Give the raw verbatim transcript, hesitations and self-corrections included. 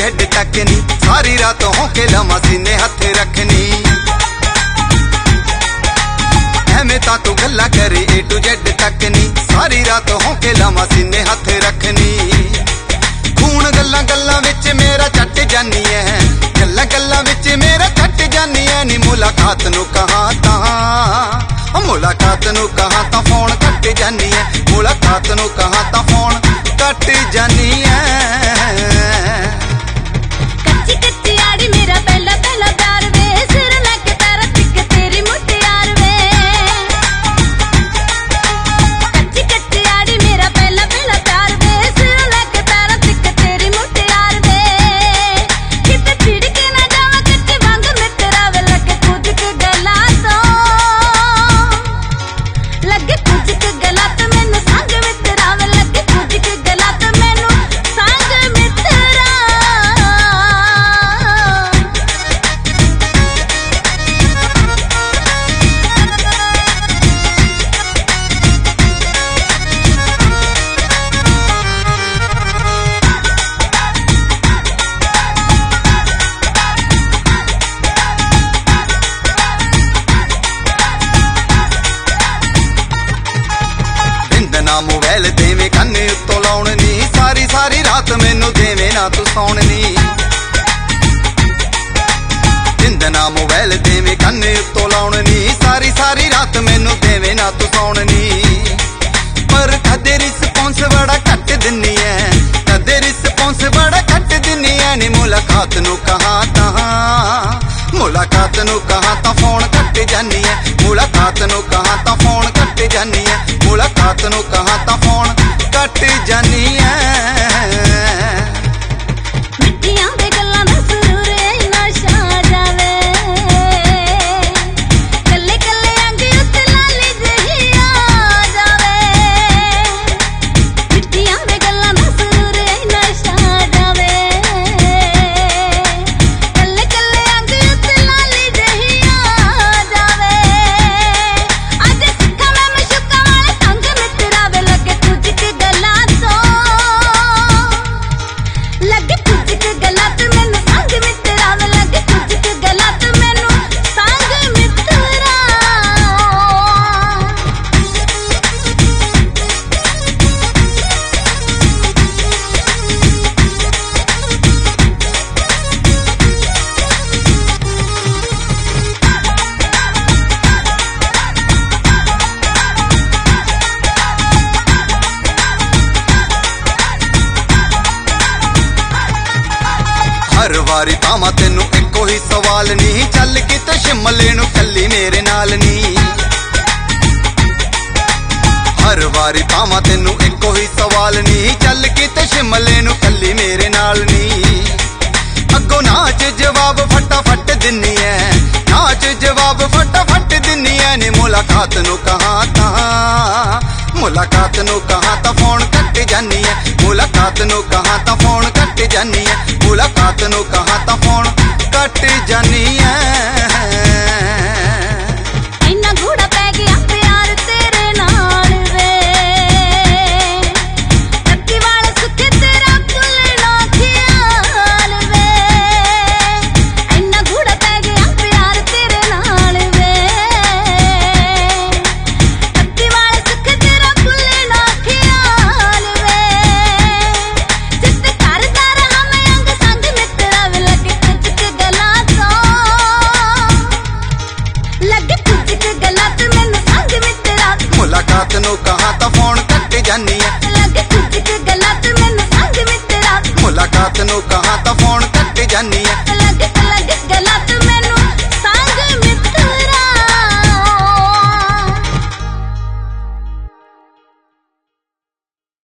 Z तकनी, सारी रात होके लमा सीने हथ रखनी। एवें तां तू गल्ला करे ए टू जेड तकनी, सारी रात होके लमा सीने हथ रखनी। खून गल्लां गल्लां विच मेरा चट जानी है, गल्लां गल्लां विच मेरा चट जानी है। नी मुलाकात नू कहां तां, मुलाकात नू कहां तां फोन कट जानी है, मुलाकात नू कहां तां फोन कट जानी है। कच्ची कच्ची आड़ी मेरा पहला पहला प्यार वे, सिर लग पैर तिक तेरी मुटियार वे। कच्ची कच्ची आड़ी मेरा पहला पहला प्यार वे, सिर लग पैर तिक तेरी मुटियार वे। किते छिड़ के ना जावा कच्चे वांग मित्रा वे, लगे कुछ क गला तो लगे कुछ क गला तो मैनू संग मित्रा वे, लगे कुछ क गला तो मैनू संग मित्रा। ना मोबाइल देवे कन्ने उत्तों लाउण नी, सारी सारी रात मैनू देवे ना तू सौण नी। जिंद ना मोबाइल देवे कन्ने उत्तों लाउण नी, सारी सारी रात मैनू देवे ना तू सौण नी। पर कदे रिस्पॉन्स बड़ा घट दिन्नी है, कदे रिस्पॉन्स बड़ा घट दिन्नी है। नी मुलाकात नू कहां तां, मुलाकात नू कहां तां फोन कट जानी है, मुलाकात नू कहां तां फोन कट जानी है, मुलाकात नू कहां तां फोन कट जानी है। मिठियां दे गल्लां दा सुरूर इन्ना छा जावे, कल्ले कल्ले अंग उत्ते लाली जही आ जावे। मिठियां दे गल्लां दा सुरूर इन्ना छा जावे, कल्ले कल्ले अंग उत्ते लाली जही आ जावे। अज सिक्खा मैं मशूका वाले संग मित्रा वे, लगे कुछ क गल्लां तो लगे कुछ क गल्लां तो मैनू संग मित्रा वे, लगे कुछ क गल्लां तो मैनू संग मित्रा। हर वारी पावां तेनू इक्को ही सवाल नी, चल किते शिमले नू कल्ली मेरे नाल नी। हर वारी पावां तेनू इक्को ही सवाल नी, चल किते शिमले नू कल्ली मेरे नाल नी। अगो नाच जवाब फटाफट दिन्नी है, नाच जवाब फटाफट दिन्नी है। नी मुलाकात नू कहां तां, मुलाकात नू कहां तां फोन कट जानी है, मुलाकात नू कहां तां फोन कट जानी है, मुलाकात नू कहां तां फोन कट जानी है।